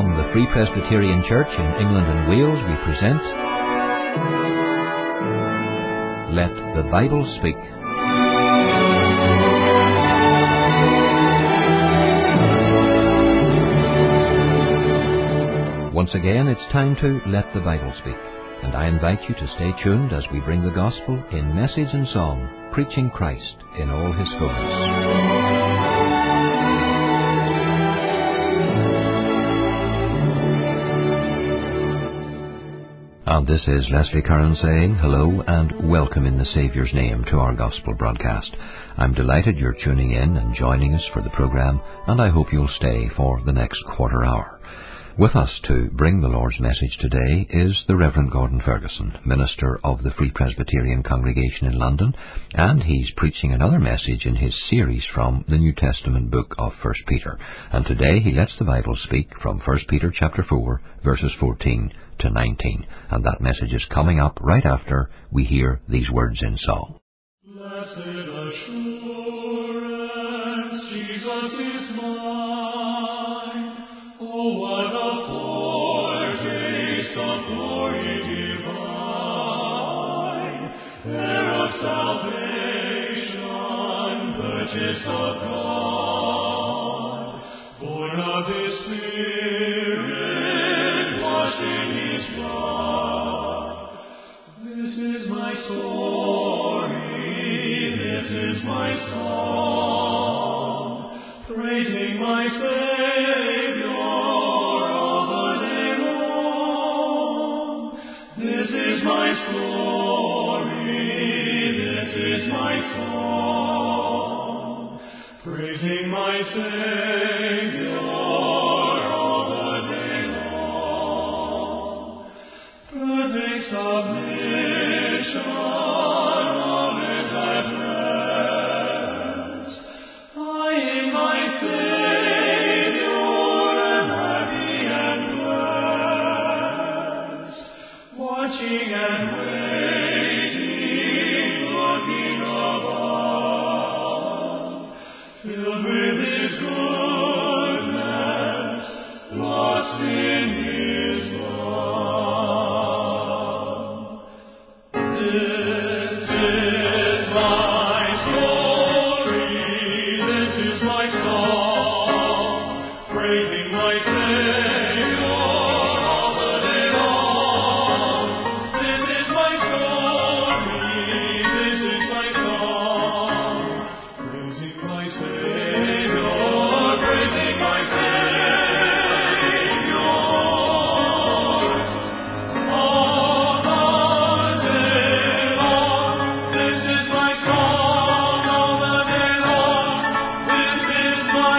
From the Free Presbyterian Church in England and Wales, we present Let the Bible Speak. Once again, it's time to Let the Bible Speak, and I invite you to stay tuned as we bring the Gospel in message and song, preaching Christ in all His fullness. And this is Leslie Curran saying hello and welcome in the Saviour's name to our Gospel broadcast. I'm delighted you're tuning in and joining us for the programme, and I hope you'll stay for the next quarter hour. With us to bring the Lord's message today is the Reverend Gordon Ferguson, minister of the Free Presbyterian Congregation in London, and he's preaching another message in his series from the New Testament book of 1 Peter. And today he lets the Bible speak from 1 Peter chapter 4, verses 14 to 19. And that message is coming up right after we hear these words in song. Blessed assurance, Jesus is mine. Oh, what a foretaste of glory divine, heir of salvation, purchased of God, born of His Spirit, washed in His blood. This is my story, this is my song, praising my Savior all the day long. This is my story, this is my song, praising my Savior all the day long. Perfect submission, all is at rest. Eyeing my Savior, am happy and blessed. Watching and waiting, looking above, filled with His goodness, lost in His love. This is my story, this is my song, praising my Savior all the day long. This is my story, this is my song, praising my Savior, praising my Savior all the day long. This is my song all the day long. This is my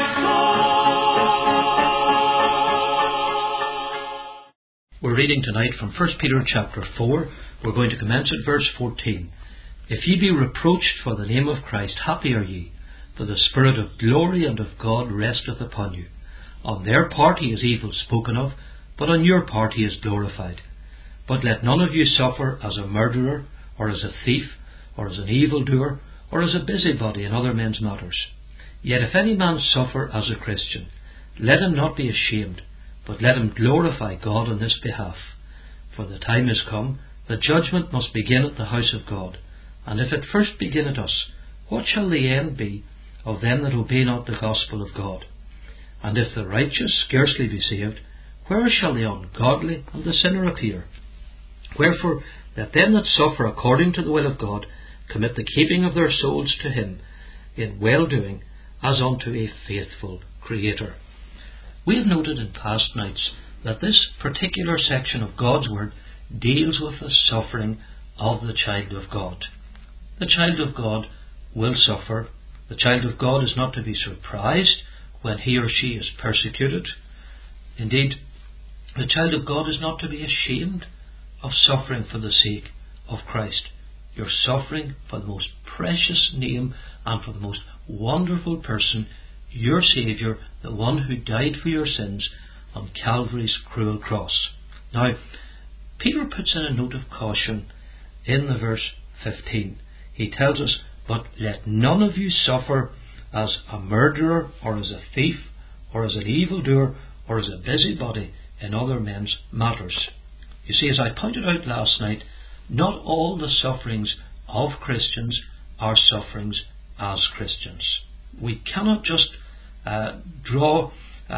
song. We're reading tonight from 1 Peter chapter 4. We're going to commence at verse 14. If ye be reproached for the name of Christ, happy are ye, for the Spirit of glory and of God resteth upon you. On their part he is evil spoken of, but on your part he is glorified. But let none of you suffer as a murderer, or as a thief, or as an evildoer, or as a busybody in other men's matters. Yet if any man suffer as a Christian, let him not be ashamed, but let him glorify God on this behalf. For the time is come, that judgment must begin at the house of God. And if it first begin at us, what shall the end be of them that obey not the gospel of God? And if the righteous scarcely be saved, where shall the ungodly and the sinner appear? Wherefore, let them that suffer according to the will of God commit the keeping of their souls to Him in well-doing, as unto a faithful Creator. We have noted in past nights that this particular section of God's Word deals with the suffering of the child of God. The child of God will suffer. The child of God is not to be surprised when he or she is persecuted. Indeed, the child of God is not to be ashamed of suffering for the sake of Christ. You're suffering for the most precious name and for the most wonderful person, your Saviour, the one who died for your sins on Calvary's cruel cross. Now, Peter puts in a note of caution in the verse 15. He tells us, but let none of you suffer as a murderer, or as a thief, or as an evildoer, or as a busybody in other men's matters. You see, as I pointed out last night, not all the sufferings of Christians are sufferings as Christians. We cannot just draw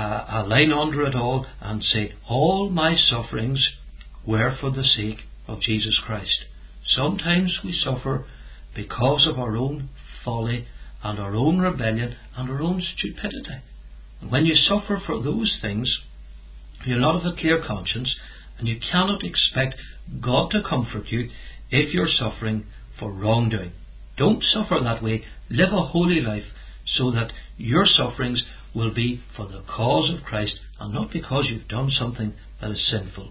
a line under it all and say, all my sufferings were for the sake of Jesus Christ. Sometimes we suffer because of our own folly and our own rebellion and our own stupidity. And when you suffer for those things, you'll not have a clear conscience, and you cannot expect God to comfort you if you're suffering for wrongdoing. Don't suffer that way. Live a holy life so that your sufferings will be for the cause of Christ and not because you've done something that is sinful.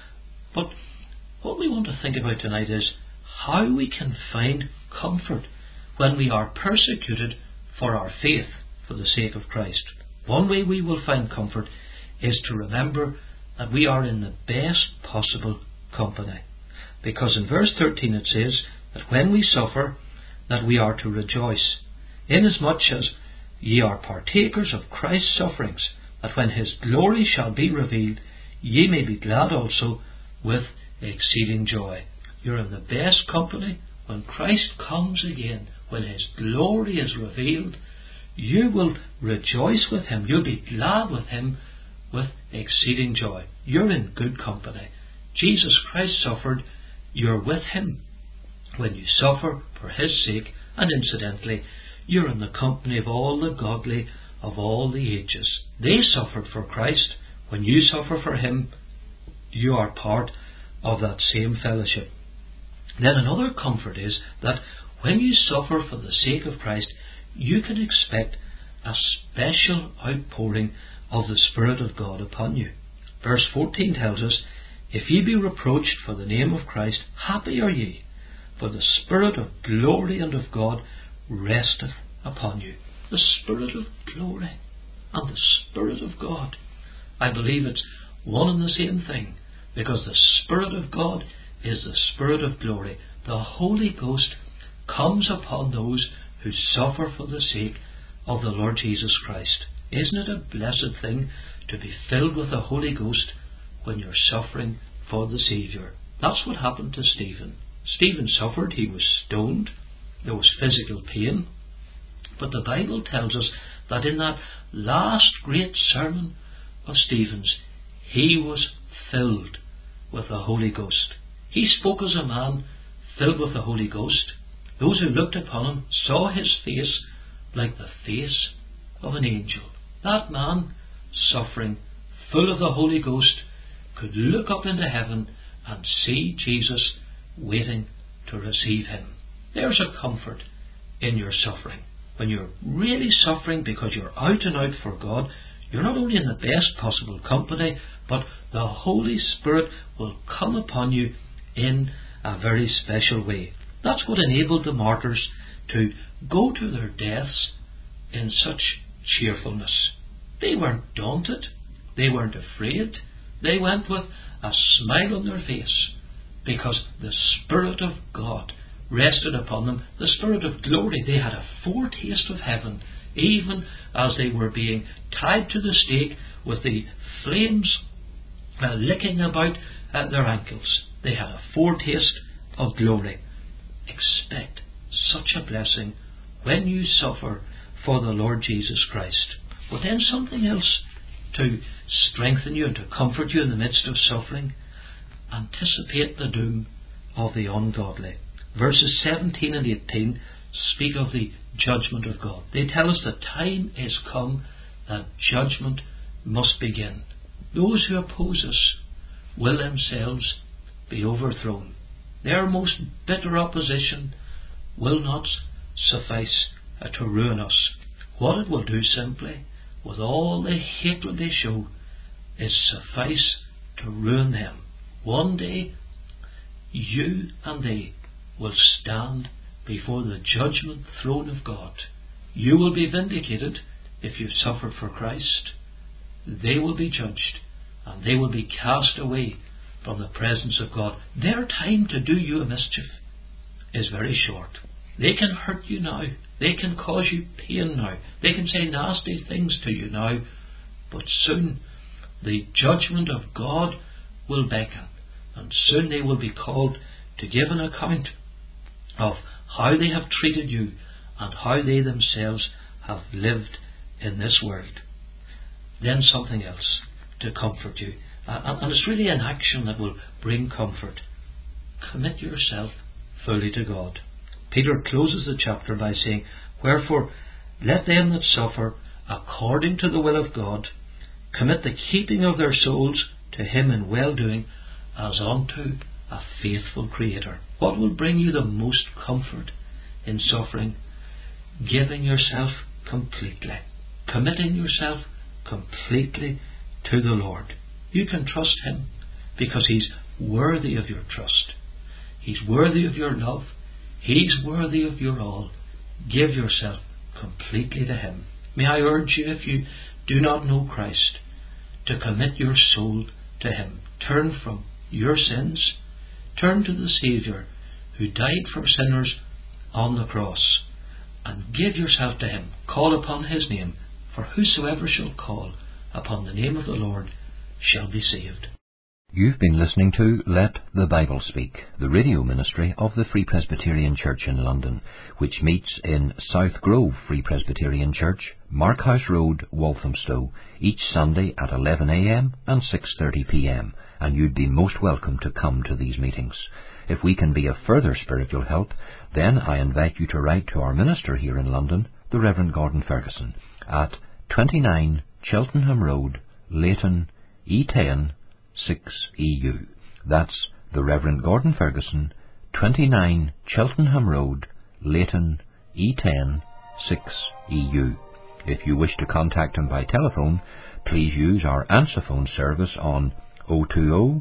But what we want to think about tonight is how we can find comfort when we are persecuted for our faith for the sake of Christ. One way we will find comfort is to remember that we are in the best possible company. Because in verse 13 it says that when we suffer, that we are to rejoice, inasmuch as ye are partakers of Christ's sufferings, that when his glory shall be revealed, ye may be glad also with exceeding joy. You're in the best company when Christ comes again, when his glory is revealed. You will rejoice with him. You'll be glad with him with exceeding joy. You're in good company. Jesus Christ suffered. You're with him when you suffer for his sake, and incidentally, you're in the company of all the godly of all the ages. They suffered for Christ. When you suffer for him, you are part of that same fellowship. Then another comfort is that when you suffer for the sake of Christ, you can expect a special outpouring of the Spirit of God upon you. Verse 14 tells us, if ye be reproached for the name of Christ, happy are ye, for the Spirit of glory and of God resteth upon you. The Spirit of glory and the Spirit of God. I believe it's one and the same thing, because the Spirit of God is the Spirit of glory. The Holy Ghost comes upon those who suffer for the sake of the Lord Jesus Christ. Isn't it a blessed thing to be filled with the Holy Ghost when you're suffering for the Saviour? That's what happened to Stephen. Stephen suffered. He was stoned. There was physical pain. But the Bible tells us that in that last great sermon of Stephen's, he was filled with the Holy Ghost. He spoke as a man filled with the Holy Ghost. Those who looked upon him saw his face like the face of an angel. That man, suffering, full of the Holy Ghost, could look up into heaven and see Jesus waiting to receive him. There's a comfort in your suffering. When you're really suffering because you're out and out for God, you're not only in the best possible company, but the Holy Spirit will come upon you in a very special way. That's what enabled the martyrs to go to their deaths in such cheerfulness. They weren't daunted. They weren't afraid. They went with a smile on their face because the Spirit of God rested upon them. The Spirit of glory. They had a foretaste of heaven even as they were being tied to the stake with the flames licking about their ankles. They had a foretaste of glory. Expect such a blessing when you suffer for the Lord Jesus Christ. But then something else to strengthen you and to comfort you in the midst of suffering. Anticipate the doom of the ungodly. Verses 17 and 18 speak of the judgment of God. They tell us the time is come that judgment must begin. Those who oppose us will themselves be overthrown. Their most bitter opposition will not suffice to ruin us. What it will do simply, with all the hatred they show, is suffice to ruin them. One day, you and they will stand before the judgment throne of God. You will be vindicated if you've suffered for Christ. They will be judged, and they will be cast away from the presence of God. Their time to do you a mischief is very short. They can hurt you now. They can cause you pain now. They can say nasty things to you now. But soon, The judgment of God will beckon, and soon they will be called to give an account of how they have treated you and how they themselves have lived in this world. Then something else to comfort you, and it's really an action that will bring comfort. Commit yourself fully to God. Peter closes the chapter by saying, "Wherefore, let them that suffer according to the will of God commit the keeping of their souls to Him in well-doing, as unto a faithful Creator." What will bring you the most comfort in suffering? Giving yourself completely. Committing yourself completely to the Lord. You can trust Him because He's worthy of your trust. He's worthy of your love. He's worthy of your all. Give yourself completely to Him. May I urge you, if you do not know Christ, to commit your soul to Him. Turn from your sins. Turn to the Saviour who died for sinners on the cross, and give yourself to Him. Call upon His name, for whosoever shall call upon the name of the Lord shall be saved. You've been listening to Let the Bible Speak, the radio ministry of the Free Presbyterian Church in London, which meets in South Grove Free Presbyterian Church, Markhouse Road, Walthamstow, each Sunday at 11 a.m. and 6:30 p.m, and you'd be most welcome to come to these meetings. If we can be of further spiritual help, then I invite you to write to our minister here in London, the Reverend Gordon Ferguson, at 29 Cheltenham Road, Leighton, E10 6EU. That's the Reverend Gordon Ferguson, 29 Cheltenham Road, Leighton, E10 6EU. If you wish to contact him by telephone, please use our answer phone service on 020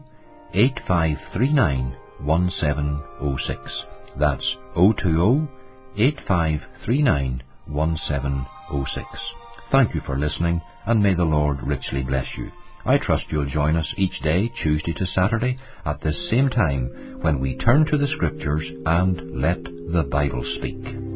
8539 1706. That's 020 8539 1706. Thank you for listening, and may the Lord richly bless you. I trust you'll join us each day, Tuesday to Saturday, at this same time, when we turn to the Scriptures and let the Bible speak.